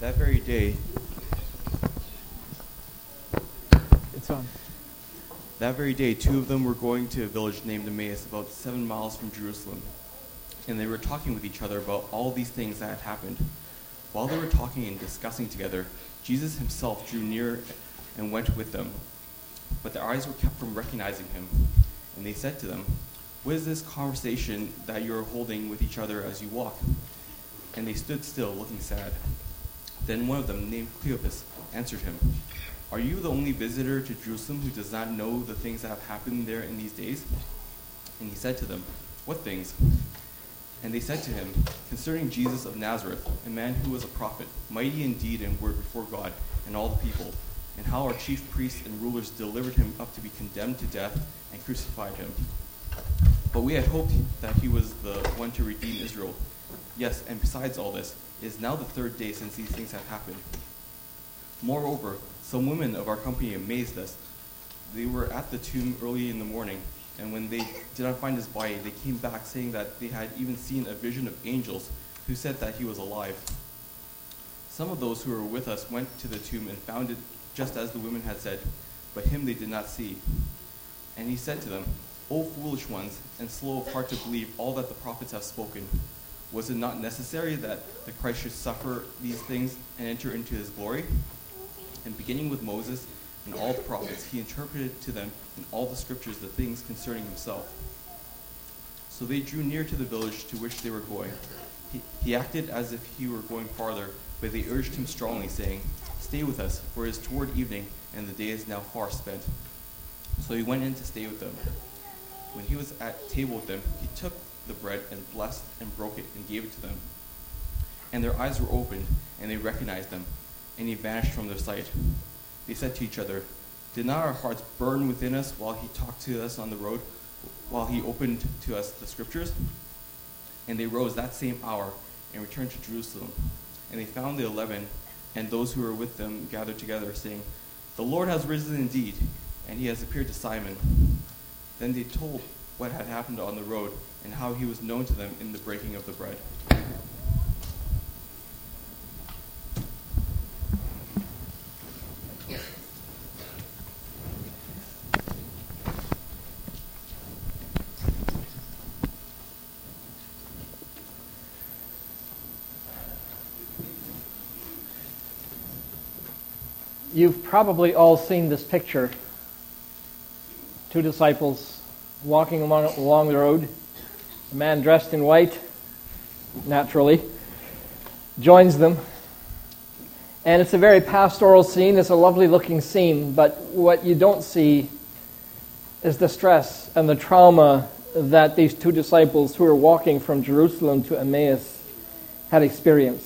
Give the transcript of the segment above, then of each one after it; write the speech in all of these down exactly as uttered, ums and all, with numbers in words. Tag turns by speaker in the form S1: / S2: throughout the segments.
S1: That very day,
S2: It's on.
S1: that very day, two of them were going to a village named Emmaus, about seven miles from Jerusalem. And they were talking with each other about all these things that had happened. While they were talking and discussing together, Jesus himself drew near and went with them. But their eyes were kept from recognizing him. And they said to them, "What is this conversation that you are holding with each other as you walk?" And they stood still, looking sad. Then one of them, named Cleopas, answered him, "Are you the only visitor to Jerusalem who does not know the things that have happened there in these days?" And he said to them, "What things?" And they said to him, "Concerning Jesus of Nazareth, a man who was a prophet, mighty in deed and word before God and all the people, and how our chief priests and rulers delivered him up to be condemned to death and crucified him. But we had hoped that he was the one to redeem Israel. Yes, and besides all this, it is now the third day since these things have happened. Moreover, some women of our company amazed us. They were at the tomb early in the morning, and when they did not find his body, they came back saying that they had even seen a vision of angels who said that he was alive. Some of those who were with us went to the tomb and found it just as the women had said, but him they did not see. And he said to them, 'O foolish ones, and slow of heart to believe all that the prophets have spoken. Was it not necessary that the Christ should suffer these things and enter into his glory?' And beginning with Moses and all the prophets, he interpreted to them in all the scriptures the things concerning himself. So they drew near to the village to which they were going. He, he acted as if he were going farther, but they urged him strongly, saying, 'Stay with us, for it is toward evening, and the day is now far spent.' So he went in to stay with them. When he was at table with them, he took the bread and blessed and broke it and gave it to them. And their eyes were opened, and they recognized them, and he vanished from their sight. They said to each other, 'Did not our hearts burn within us while he talked to us on the road, while he opened to us the scriptures?' And they rose that same hour and returned to Jerusalem. And they found the eleven and those who were with them gathered together, saying, 'The Lord has risen indeed, and he has appeared to Simon.' Then they told what had happened on the road and how he was known to them in the breaking of the bread.
S2: You've probably all seen this picture. Two disciples walking along, along the road. A man dressed in white, naturally, joins them. And it's a very pastoral scene. It's a lovely looking scene. But what you don't see is the stress and the trauma that these two disciples who were walking from Jerusalem to Emmaus had experienced.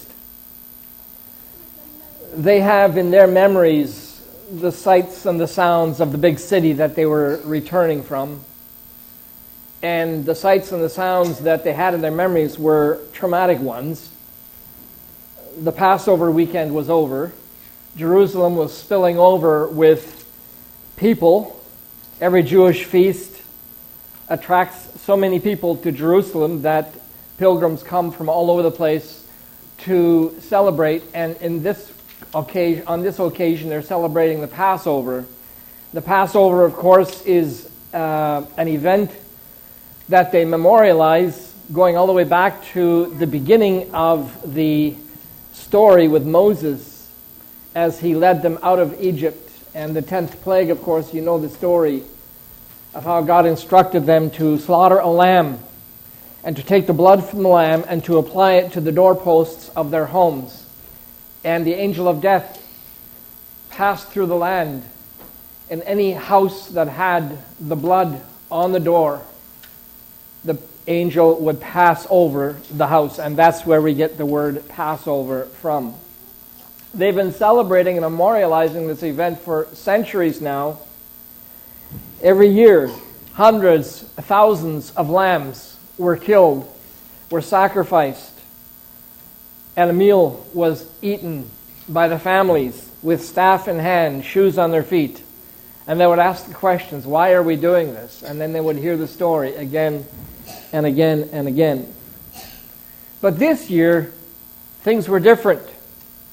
S2: They have in their memories the sights and the sounds of the big city that they were returning from. And the sights and the sounds that they had in their memories were traumatic ones. The Passover weekend was over. Jerusalem was spilling over with people. Every Jewish feast attracts so many people to Jerusalem that pilgrims come from all over the place to celebrate. And in this occasion, on this occasion, they're celebrating the Passover. The Passover, of course, is uh, an event that they memorialize going all the way back to the beginning of the story with Moses as he led them out of Egypt. And the tenth plague, of course, you know the story of how God instructed them to slaughter a lamb and to take the blood from the lamb and to apply it to the doorposts of their homes. And the angel of death passed through the land. In any house that had the blood on the door, the angel would pass over the house, and that's where we get the word Passover from. They've been celebrating and memorializing this event for centuries now. Every year, hundreds, thousands of lambs were killed, were sacrificed, and a meal was eaten by the families with staff in hand, shoes on their feet. And they would ask the questions, why are we doing this? And then they would hear the story again and again and again. But this year, things were different.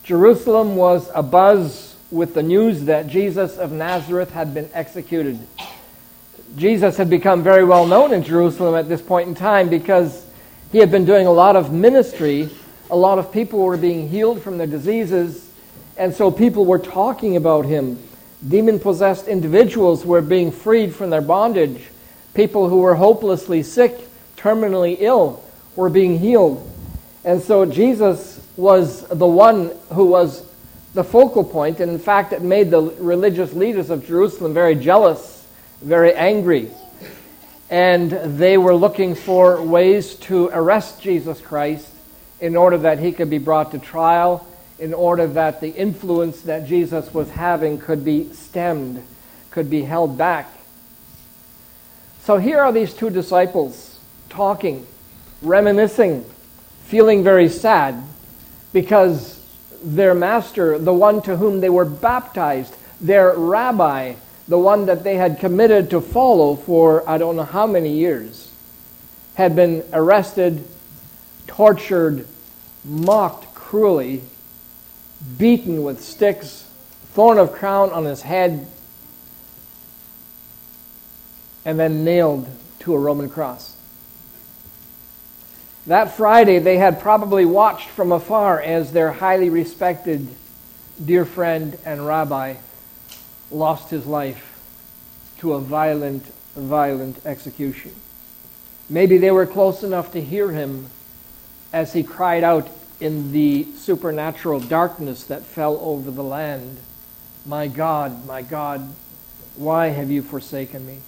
S2: Jerusalem was abuzz with the news that Jesus of Nazareth had been executed. Jesus had become very well known in Jerusalem at this point in time because he had been doing a lot of ministry. A lot of people were being healed from their diseases, and so people were talking about him. Demon-possessed individuals were being freed from their bondage. People who were hopelessly sick, terminally ill, were being healed. And so Jesus was the one who was the focal point, and in fact it made the religious leaders of Jerusalem very jealous, very angry. And they were looking for ways to arrest Jesus Christ in order that he could be brought to trial, in order that the influence that Jesus was having could be stemmed, could be held back. So here are these two disciples talking, reminiscing, feeling very sad because their master, the one to whom they were baptized, their rabbi, the one that they had committed to follow for I don't know how many years, had been arrested, tortured, mocked cruelly, beaten with sticks, thorn of crown on his head, and then nailed to a Roman cross. That Friday, they had probably watched from afar as their highly respected dear friend and rabbi lost his life to a violent, violent execution. Maybe they were close enough to hear him as he cried out in the supernatural darkness that fell over the land, "My God, my God, why have you forsaken me?"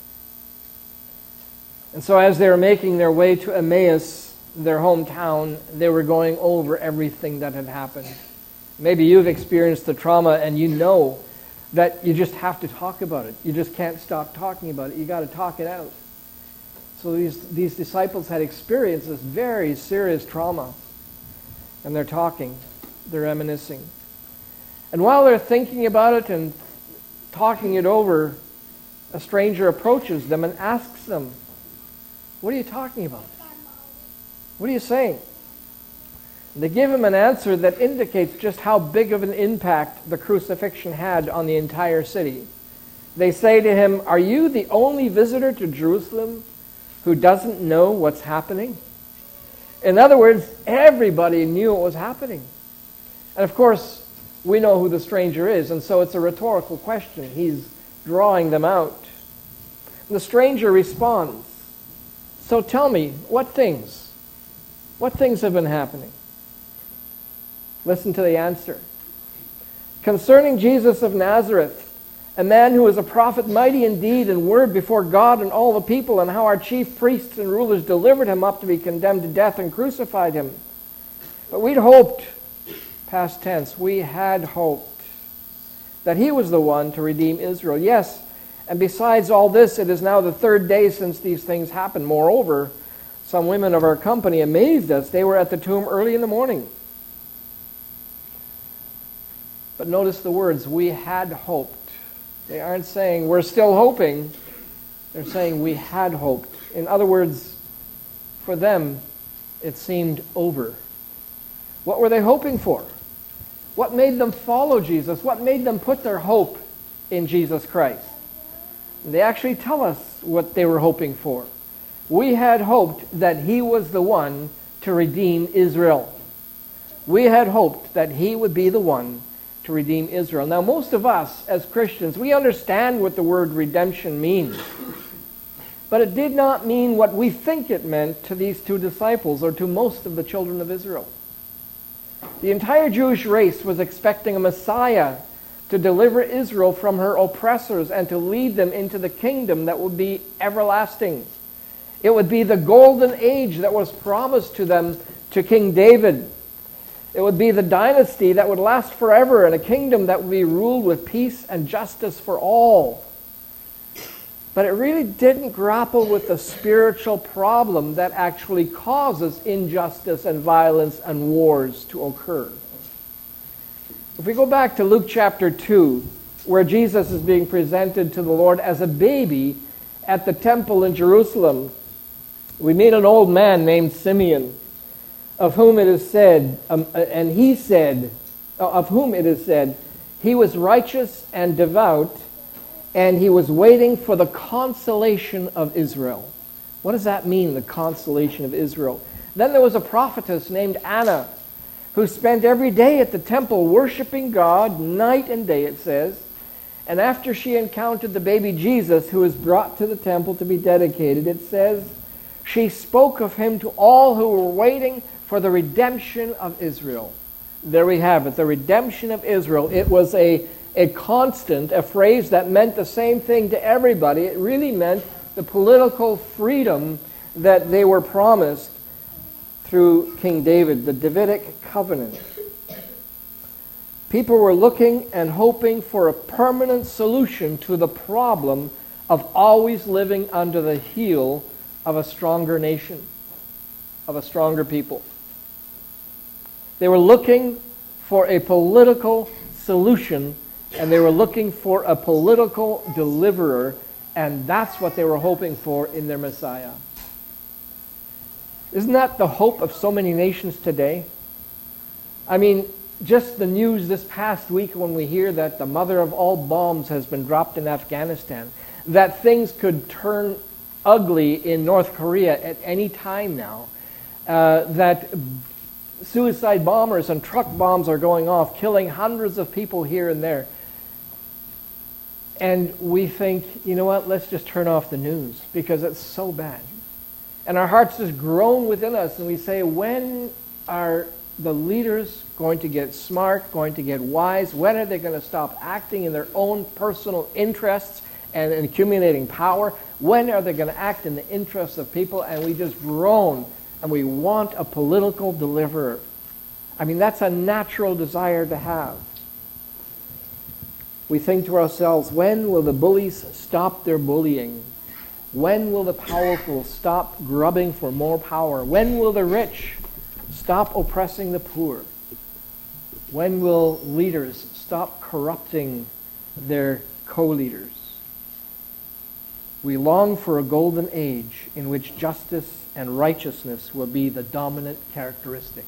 S2: And so as they were making their way to Emmaus, their hometown, they were going over everything that had happened. Maybe you've experienced the trauma and you know that you just have to talk about it. You just can't stop talking about it. You got to talk it out. So these, these disciples had experienced this very serious trauma. And they're talking, they're reminiscing. And while they're thinking about it and talking it over, a stranger approaches them and asks them, "What are you talking about? What are you saying?" And they give him an answer that indicates just how big of an impact the crucifixion had on the entire city. They say to him, "Are you the only visitor to Jerusalem who doesn't know what's happening?" In other words, everybody knew what was happening. And of course, we know who the stranger is, and so it's a rhetorical question. He's drawing them out. And the stranger responds, "So tell me, what things? What things have been happening?" Listen to the answer. "Concerning Jesus of Nazareth, a man who was a prophet, mighty in deed and word before God and all the people, and how our chief priests and rulers delivered him up to be condemned to death and crucified him. But we'd hoped," past tense, we had hoped, "that he was the one to redeem Israel. Yes, and besides all this, it is now the third day since these things happened. Moreover, some women of our company amazed us. They were at the tomb early in the morning." But notice the words, "we had hoped." They aren't saying, "we're still hoping." They're saying, "we had hoped." In other words, for them, it seemed over. What were they hoping for? What made them follow Jesus? What made them put their hope in Jesus Christ? And they actually tell us what they were hoping for. "We had hoped that he was the one to redeem Israel." We had hoped that he would be the one to redeem Israel. Now, most of us as Christians, we understand what the word redemption means. But it did not mean what we think it meant to these two disciples or to most of the children of Israel. The entire Jewish race was expecting a Messiah to deliver Israel from her oppressors and to lead them into the kingdom that would be everlasting. It would be the golden age that was promised to them to King David. It would be the dynasty that would last forever and a kingdom that would be ruled with peace and justice for all. But it really didn't grapple with the spiritual problem that actually causes injustice and violence and wars to occur. If we go back to Luke chapter two, where Jesus is being presented to the Lord as a baby at the temple in Jerusalem, we meet an old man named Simeon, of whom it is said, um, and he said, of whom it is said, he was righteous and devout, and he was waiting for the consolation of Israel. What does that mean, the consolation of Israel? Then there was a prophetess named Anna, who spent every day at the temple worshiping God, night and day, it says. And after she encountered the baby Jesus, who was brought to the temple to be dedicated, it says, she spoke of him to all who were waiting for the redemption of Israel. There we have it, the redemption of Israel. It was a, a constant, a phrase that meant the same thing to everybody. It really meant the political freedom that they were promised through King David, the Davidic covenant. People were looking and hoping for a permanent solution to the problem of always living under the heel of a stronger nation, of a stronger people. They were looking for a political solution, and they were looking for a political deliverer, and that's what they were hoping for in their Messiah. Isn't that the hope of so many nations today? I mean, just the news this past week when we hear that the mother of all bombs has been dropped in Afghanistan, that things could turn ugly in North Korea at any time now, uh, that suicide bombers and truck bombs are going off, killing hundreds of people here and there. And we think, you know what, let's just turn off the news because it's so bad. And our hearts just groan within us, and we say, when are the leaders going to get smart, going to get wise? When are they going to stop acting in their own personal interests and accumulating power? When are they going to act in the interests of people? And we just groan, and we want a political deliverer. I mean, that's a natural desire to have. We think to ourselves, when will the bullies stop their bullying? When will the powerful stop grubbing for more power? When will the rich stop oppressing the poor? When will leaders stop corrupting their co-leaders? We long for a golden age in which justice and righteousness will be the dominant characteristic.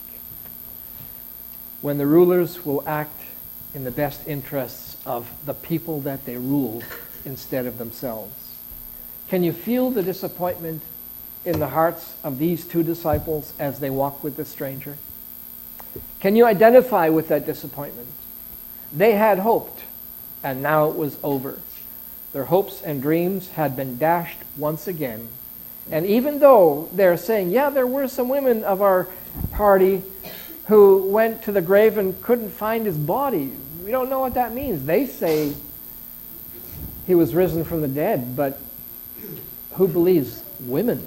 S2: When the rulers will act in the best interests of the people that they rule instead of themselves. Can you feel the disappointment in the hearts of these two disciples as they walk with the stranger? Can you identify with that disappointment? They had hoped, and now it was over. Their hopes and dreams had been dashed once again. And even though they're saying, yeah, there were some women of our party who went to the grave and couldn't find his body. We don't know what that means. They say he was risen from the dead, but who believes women?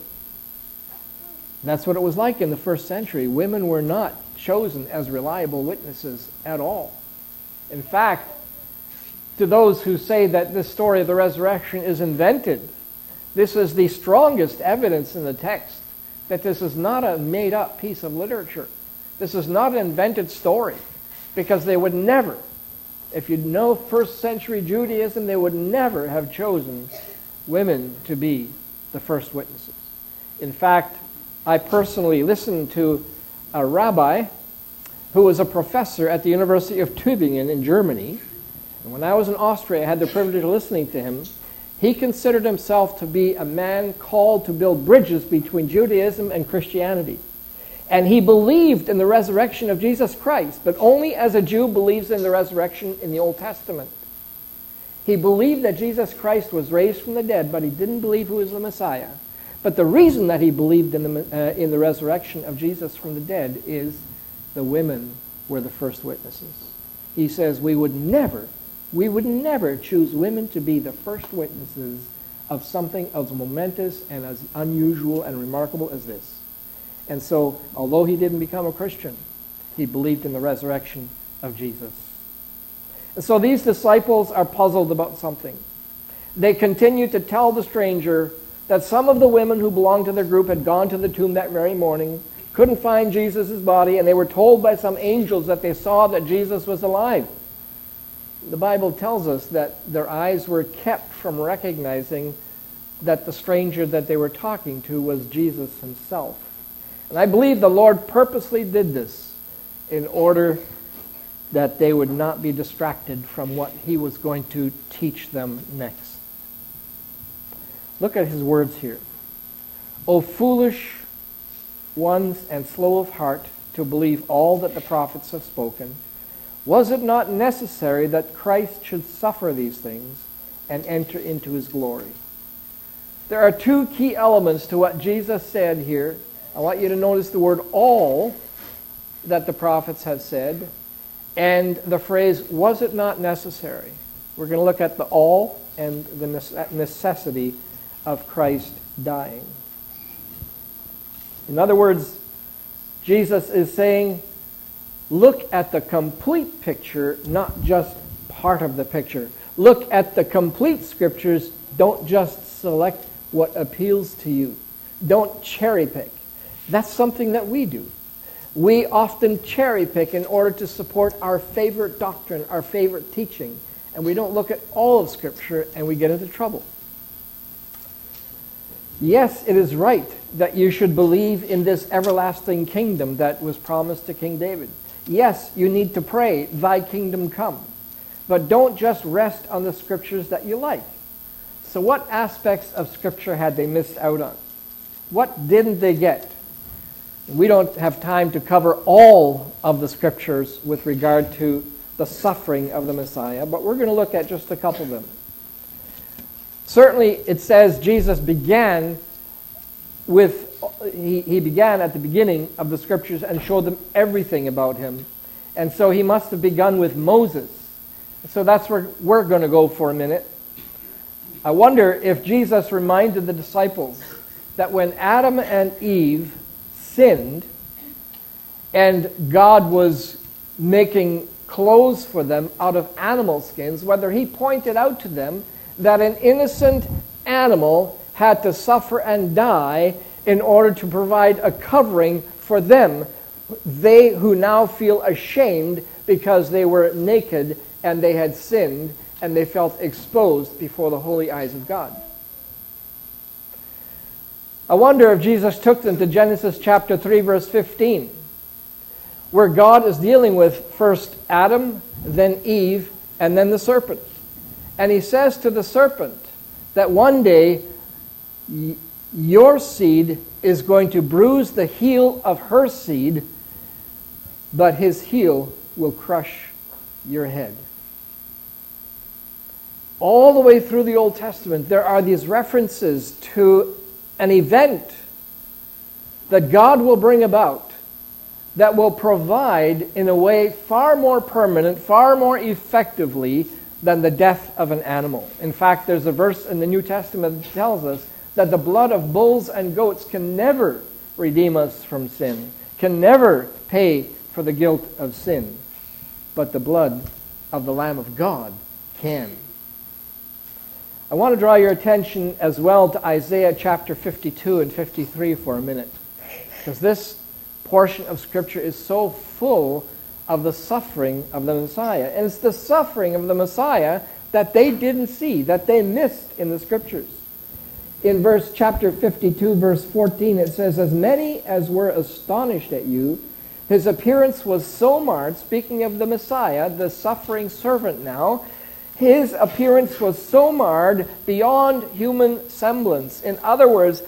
S2: That's what it was like in the first century. Women were not chosen as reliable witnesses at all. In fact, to those who say that this story of the resurrection is invented, this is the strongest evidence in the text that this is not a made-up piece of literature. This is not an invented story, because they would never, if you know first century Judaism, they would never have chosen women to be the first witnesses. In fact, I personally listened to a rabbi who was a professor at the University of Tübingen in Germany. And when I was in Austria, I had the privilege of listening to him. He considered himself to be a man called to build bridges between Judaism and Christianity. And he believed in the resurrection of Jesus Christ, but only as a Jew believes in the resurrection in the Old Testament. He believed that Jesus Christ was raised from the dead, but he didn't believe he was the Messiah. But the reason that he believed in the, uh, in the resurrection of Jesus from the dead is the women were the first witnesses. He says we would never, we would never choose women to be the first witnesses of something as momentous and as unusual and remarkable as this. And so, although he didn't become a Christian, he believed in the resurrection of Jesus. And so these disciples are puzzled about something. They continue to tell the stranger that some of the women who belonged to their group had gone to the tomb that very morning, couldn't find Jesus' body, and they were told by some angels that they saw that Jesus was alive. The Bible tells us that their eyes were kept from recognizing that the stranger that they were talking to was Jesus himself. And I believe the Lord purposely did this in order that they would not be distracted from what he was going to teach them next. Look at his words here. O foolish ones and slow of heart to believe all that the prophets have spoken, was it not necessary that Christ should suffer these things and enter into his glory? There are two key elements to what Jesus said here. I want you to notice the word all that the prophets have said, and the phrase, was it not necessary? We're going to look at the all and the necessity of Christ dying. In other words, Jesus is saying, look at the complete picture, not just part of the picture. Look at the complete scriptures. Don't just select what appeals to you. Don't cherry pick. That's something that we do. We often cherry pick in order to support our favorite doctrine, our favorite teaching, and we don't look at all of Scripture and we get into trouble. Yes, it is right that you should believe in this everlasting kingdom that was promised to King David. Yes, you need to pray, thy kingdom come. But don't just rest on the Scriptures that you like. So what aspects of Scripture had they missed out on? What didn't they get? We don't have time to cover all of the Scriptures with regard to the suffering of the Messiah, but we're going to look at just a couple of them. Certainly, it says Jesus began with, he, he began at the beginning of the Scriptures and showed them everything about him. And so he must have begun with Moses. So that's where we're going to go for a minute. I wonder if Jesus reminded the disciples that when Adam and Eve sinned and God was making clothes for them out of animal skins, whether he pointed out to them that an innocent animal had to suffer and die in order to provide a covering for them, they who now feel ashamed because they were naked and they had sinned and they felt exposed before the holy eyes of God. I wonder if Jesus took them to Genesis chapter three, verse fifteen, where God is dealing with first Adam, then Eve, and then the serpent. And he says to the serpent that one day y- your seed is going to bruise the heel of her seed, but his heel will crush your head. All the way through the Old Testament, there are these references to an event that God will bring about that will provide in a way far more permanent, far more effectively than the death of an animal. In fact, there's a verse in the New Testament that tells us that the blood of bulls and goats can never redeem us from sin, can never pay for the guilt of sin, but the blood of the Lamb of God can. I want to draw your attention as well to Isaiah chapter fifty-two and fifty-three for a minute, because this portion of Scripture is so full of the suffering of the Messiah. And it's the suffering of the Messiah that they didn't see, that they missed in the Scriptures. In verse chapter fifty-two, verse fourteen, it says, as many as were astonished at you, his appearance was so marred, speaking of the Messiah, the suffering servant now, his appearance was so marred beyond human semblance. In other words,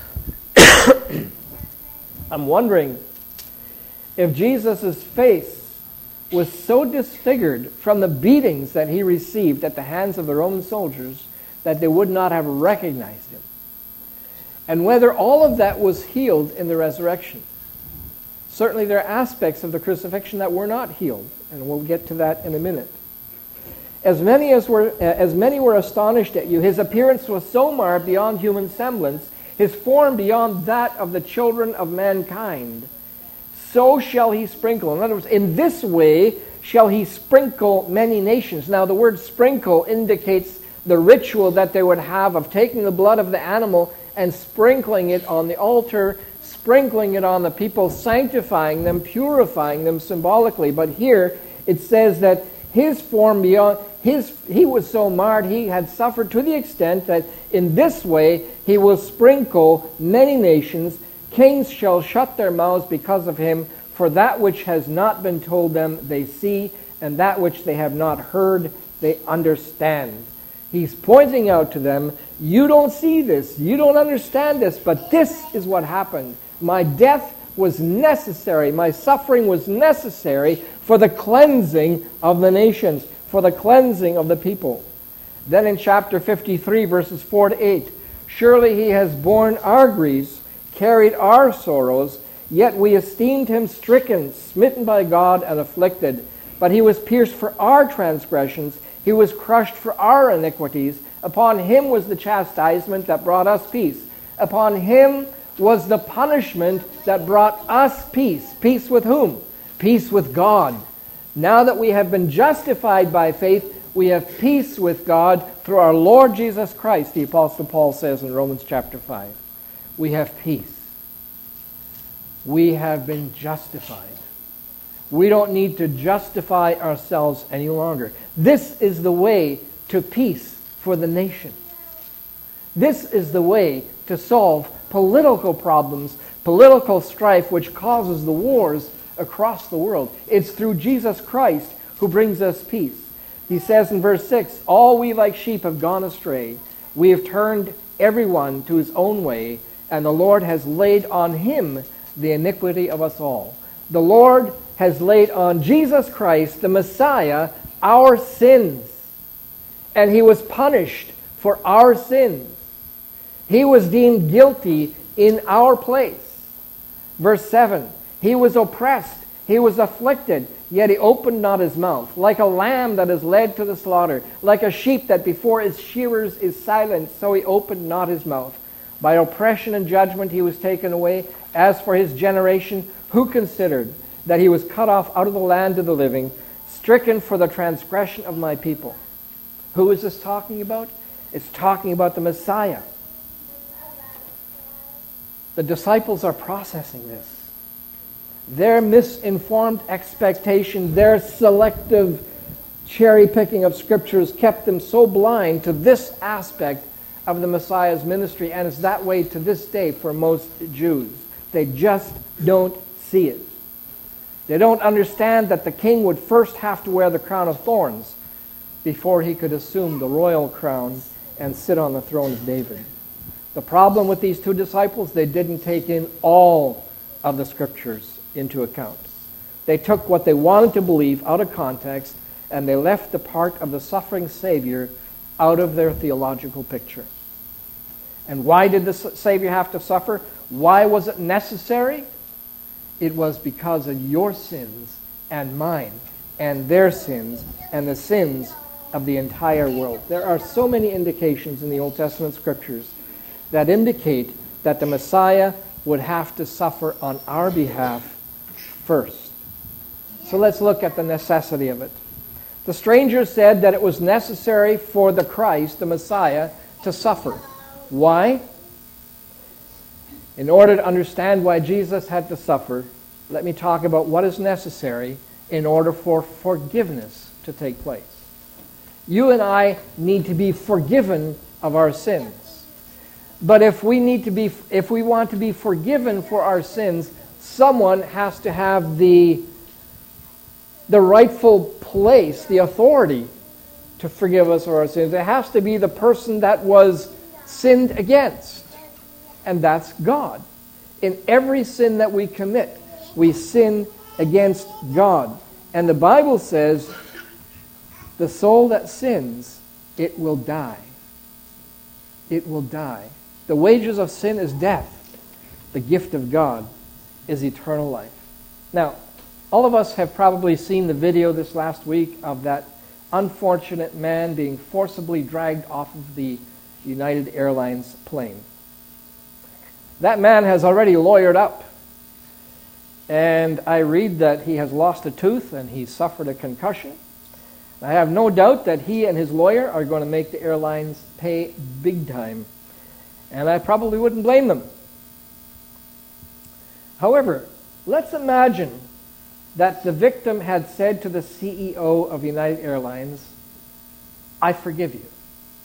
S2: I'm wondering if Jesus' face was so disfigured from the beatings that he received at the hands of the Roman soldiers that they would not have recognized him. And whether all of that was healed in the resurrection. Certainly there are aspects of the crucifixion that were not healed, and we'll get to that in a minute. As many as were as many were astonished at you, his appearance was so marred beyond human semblance, his form beyond that of the children of mankind. So shall he sprinkle. In other words, in this way shall he sprinkle many nations. Now the word sprinkle indicates the ritual that they would have of taking the blood of the animal and sprinkling it on the altar, sprinkling it on the people, sanctifying them, purifying them symbolically. But here it says that his form beyond, his he was so marred, he had suffered to the extent that in this way he will sprinkle many nations. Kings shall shut their mouths because of him, for that which has not been told them they see, and that which they have not heard they understand. He's pointing out to them, you don't see this, you don't understand this, but this is what happened. My death was necessary, my suffering was necessary for the cleansing of the nations, for the cleansing of the people. Then in chapter fifty-three, verses four to eight, surely he has borne our griefs, carried our sorrows, yet we esteemed him stricken, smitten by God, and afflicted. But he was pierced for our transgressions, he was crushed for our iniquities. Upon him was the chastisement that brought us peace. Upon him was the punishment that brought us peace. Peace with whom? Peace with God. Now that we have been justified by faith, we have peace with God through our Lord Jesus Christ, the Apostle Paul says in Romans chapter five. We have peace. We have been justified. We don't need to justify ourselves any longer. This is the way to peace for the nation. This is the way to solve political problems, political strife which causes the wars across the world. It's through Jesus Christ who brings us peace. He says in verse six, all we like sheep have gone astray. We have turned everyone to his own way, and the Lord has laid on him the iniquity of us all. The Lord has laid on Jesus Christ, the Messiah, our sins. And he was punished for our sins. He was deemed guilty in our place. Verse seven, he was oppressed, he was afflicted, yet he opened not his mouth. Like a lamb that is led to the slaughter, like a sheep that before its shearers is silent, so he opened not his mouth. By oppression and judgment he was taken away. As for his generation, who considered that he was cut off out of the land of the living, stricken for the transgression of my people? Who is this talking about? It's talking about the Messiah. The disciples are processing this. Their misinformed expectation, their selective cherry-picking of scriptures kept them so blind to this aspect of the Messiah's ministry, and it's that way to this day for most Jews. They just don't see it. They don't understand that the king would first have to wear the crown of thorns before he could assume the royal crown and sit on the throne of David. The problem with these two disciples, they didn't take in all of the scriptures into account. They took what they wanted to believe out of context, and they left the part of the suffering Savior out of their theological picture. And why did the Savior have to suffer? Why was it necessary? It was because of your sins and mine and their sins and the sins of the entire world. There are so many indications in the Old Testament scriptures that indicate that the Messiah would have to suffer on our behalf first. So let's look at the necessity of it. The stranger said that it was necessary for the Christ, the Messiah, to suffer. Why? In order to understand why Jesus had to suffer, let me talk about what is necessary in order for forgiveness to take place. You and I need to be forgiven of our sins. But if we need to be, if we want to be forgiven for our sins, someone has to have the, the rightful place, the authority to forgive us of our sins. It has to be the person that was sinned against, and that's God. In every sin that we commit, we sin against God. And the Bible says, the soul that sins, it will die. It will die. The wages of sin is death. The gift of God is eternal life. Now, all of us have probably seen the video this last week of that unfortunate man being forcibly dragged off of the United Airlines plane. That man has already lawyered up. And I read that he has lost a tooth and he suffered a concussion. I have no doubt that he and his lawyer are going to make the airlines pay big time. And I probably wouldn't blame them. However, let's imagine that the victim had said to the C E O of United Airlines, I forgive you.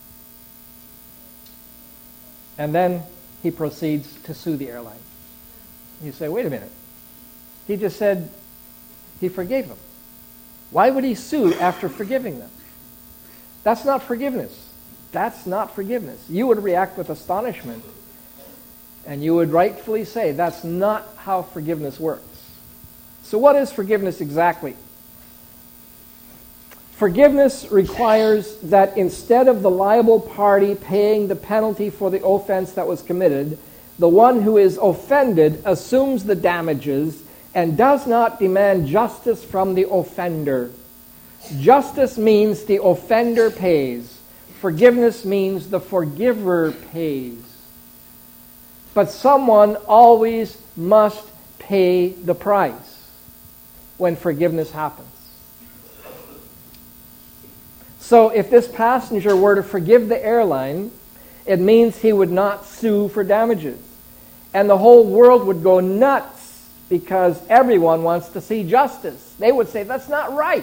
S2: And then he proceeds to sue the airline. You say, wait a minute. He just said he forgave him. Why would he sue after forgiving them? That's not forgiveness. That's not forgiveness. You would react with astonishment, and you would rightfully say, that's not how forgiveness works. So what is forgiveness exactly? Forgiveness requires that instead of the liable party paying the penalty for the offense that was committed, the one who is offended assumes the damages and does not demand justice from the offender. Justice means the offender pays. Forgiveness means the forgiver pays. But someone always must pay the price when forgiveness happens. So if this passenger were to forgive the airline, it means he would not sue for damages. And the whole world would go nuts because everyone wants to see justice. They would say, that's not right.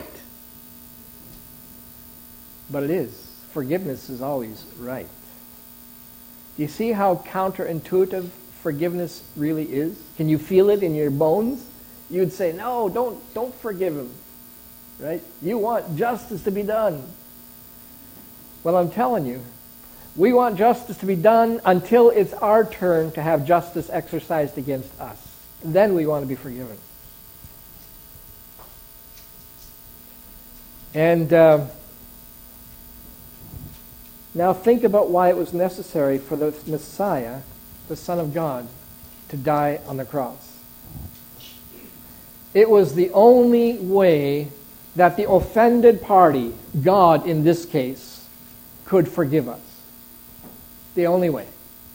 S2: But it is. Forgiveness is always right. Do you see how counterintuitive forgiveness really is? Can you feel it in your bones? You'd say, no, don't, don't forgive him. Right? You want justice to be done. Well, I'm telling you, we want justice to be done until it's our turn to have justice exercised against us. Then we want to be forgiven. And uh, now think about why it was necessary for the Messiah, the Son of God, to die on the cross. It was the only way that the offended party, God in this case, could forgive us. The only way.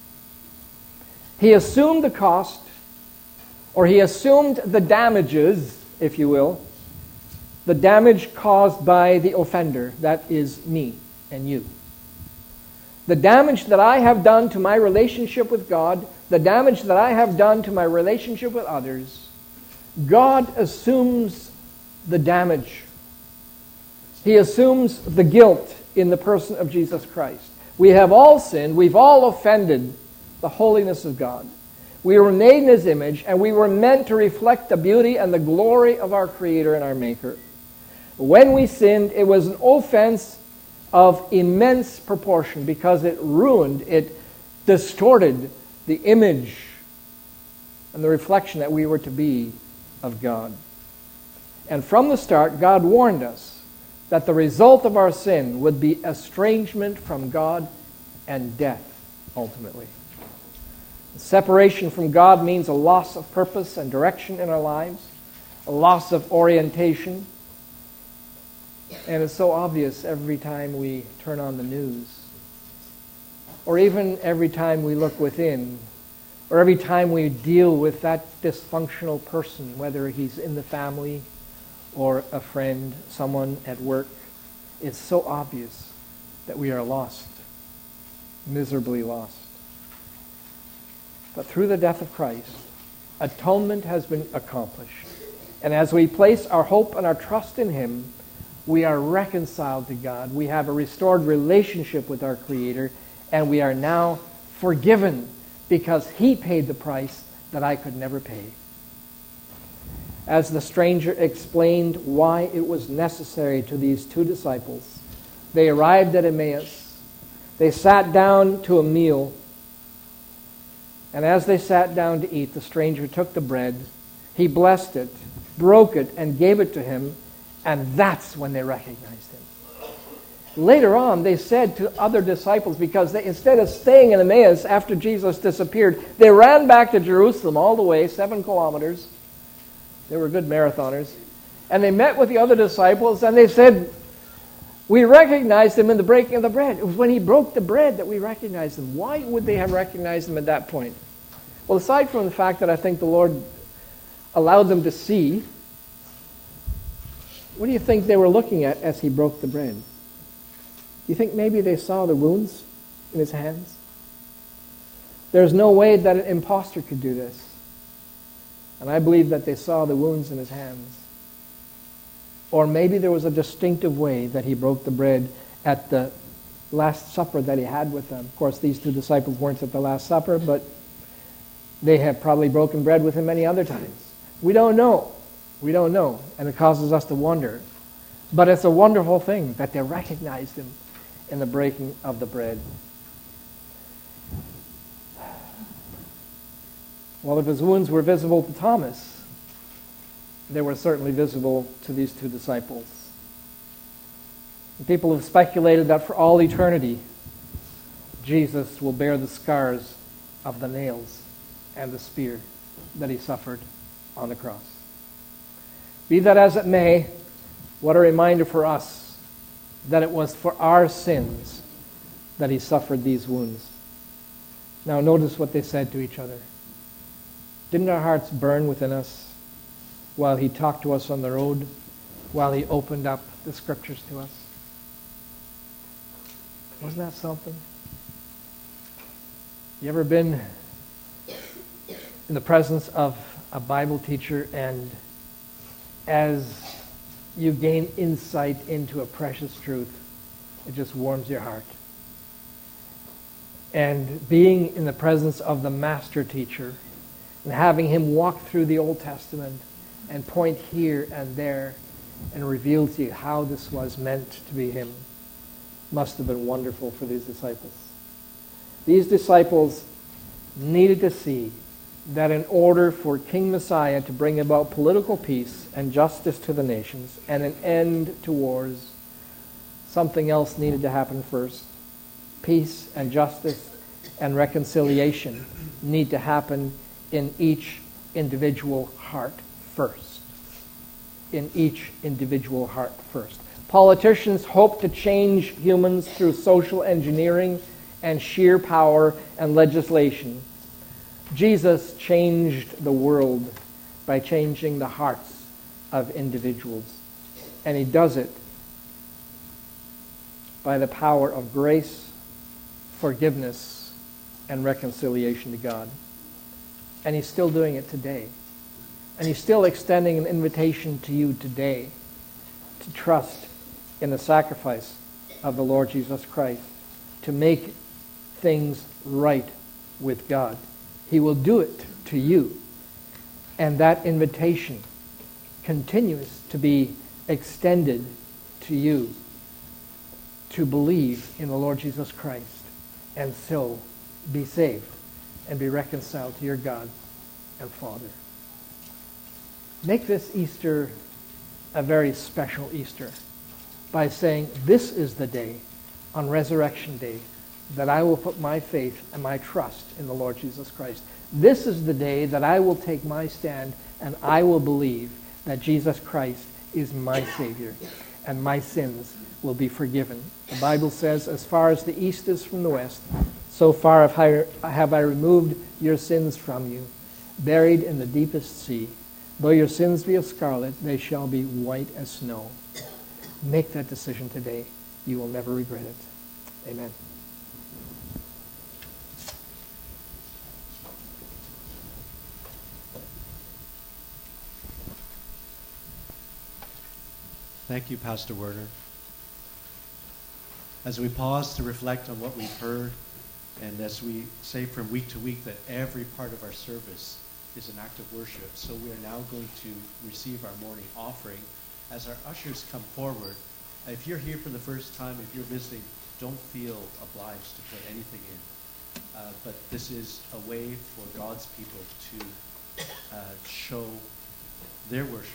S2: He assumed the cost, or he assumed the damages, if you will, the damage caused by the offender, that is me and you. The damage that I have done to my relationship with God, the damage that I have done to my relationship with others, God assumes the damage. He assumes the guilt in the person of Jesus Christ. We have all sinned. We've all offended the holiness of God. We were made in His image, and we were meant to reflect the beauty and the glory of our Creator and our Maker. When we sinned, it was an offense of immense proportion because it ruined, it distorted the image and the reflection that we were to be of God. And from the start, God warned us that the result of our sin would be estrangement from God and death, ultimately. Separation from God means a loss of purpose and direction in our lives, a loss of orientation. And it's so obvious every time we turn on the news, or even every time we look within, or every time we deal with that dysfunctional person, whether he's in the family or a friend, someone at work. It's so obvious that we are lost, miserably lost. But through the death of Christ, atonement has been accomplished. And as we place our hope and our trust in Him, we are reconciled to God. We have a restored relationship with our Creator, and we are now forgiven because He paid the price that I could never pay. As the stranger explained why it was necessary to these two disciples, they arrived at Emmaus. They sat down to a meal. And as they sat down to eat, the stranger took the bread. He blessed it, broke it, and gave it to him. And that's when they recognized Him. Later on, they said to other disciples, because they, instead of staying in Emmaus after Jesus disappeared, they ran back to Jerusalem all the way, seven kilometers. They were good marathoners. And they met with the other disciples, and they said, we recognized Him in the breaking of the bread. It was when He broke the bread that we recognized Him. Why would they have recognized Him at that point? Well, aside from the fact that I think the Lord allowed them to see, what do you think they were looking at as He broke the bread? Do you think maybe they saw the wounds in His hands? There's no way that an imposter could do this. And I believe that they saw the wounds in His hands. Or maybe there was a distinctive way that He broke the bread at the Last Supper that He had with them. Of course, these two disciples weren't at the Last Supper, but they have probably broken bread with Him many other times. We don't know. We don't know. And it causes us to wonder. But it's a wonderful thing that they recognized him in the breaking of the bread. Well, if his wounds were visible to Thomas, they were certainly visible to these two disciples. And people have speculated that for all eternity, Jesus will bear the scars of the nails and the spear that he suffered on the cross. Be that as it may, what a reminder for us that it was for our sins that he suffered these wounds. Now notice what they said to each other. Didn't our hearts burn within us while he talked to us on the road, while he opened up the scriptures to us? Wasn't that something? You ever been in the presence of a Bible teacher, and as you gain insight into a precious truth, it just warms your heart? And being in the presence of the master teacher and having him walk through the Old Testament and point here and there and reveal to you how this was meant to be him must have been wonderful for these disciples. These disciples needed to see that in order for King Messiah to bring about political peace and justice to the nations and an end to wars, something else needed to happen first. Peace and justice and reconciliation need to happen in each individual heart first. In each individual heart first. Politicians hope to change humans through social engineering and sheer power and legislation. Jesus changed the world by changing the hearts of individuals. And he does it by the power of grace, forgiveness, and reconciliation to God. And he's still doing it today. And he's still extending an invitation to you today to trust in the sacrifice of the Lord Jesus Christ to make things right with God. He will do it to you. And that invitation continues to be extended to you to believe in the Lord Jesus Christ and so be saved and be reconciled to your God and Father. Make this Easter a very special Easter by saying, this is the day, on Resurrection Day, that I will put my faith and my trust in the Lord Jesus Christ. This is the day that I will take my stand and I will believe that Jesus Christ is my Savior and my sins will be forgiven. The Bible says, as far as the east is from the west, so far have I removed your sins from you, buried in the deepest sea. Though your sins be of scarlet, they shall be white as snow. Make that decision today. You will never regret it. Amen.
S3: Thank you, Pastor Werner. As we pause to reflect on what we've heard, and as we say from week to week that every part of our service is an act of worship, so we are now going to receive our morning offering. As our ushers come forward, if you're here for the first time, if you're visiting, don't feel obliged to put anything in. Uh, but this is a way for God's people to uh, show their worship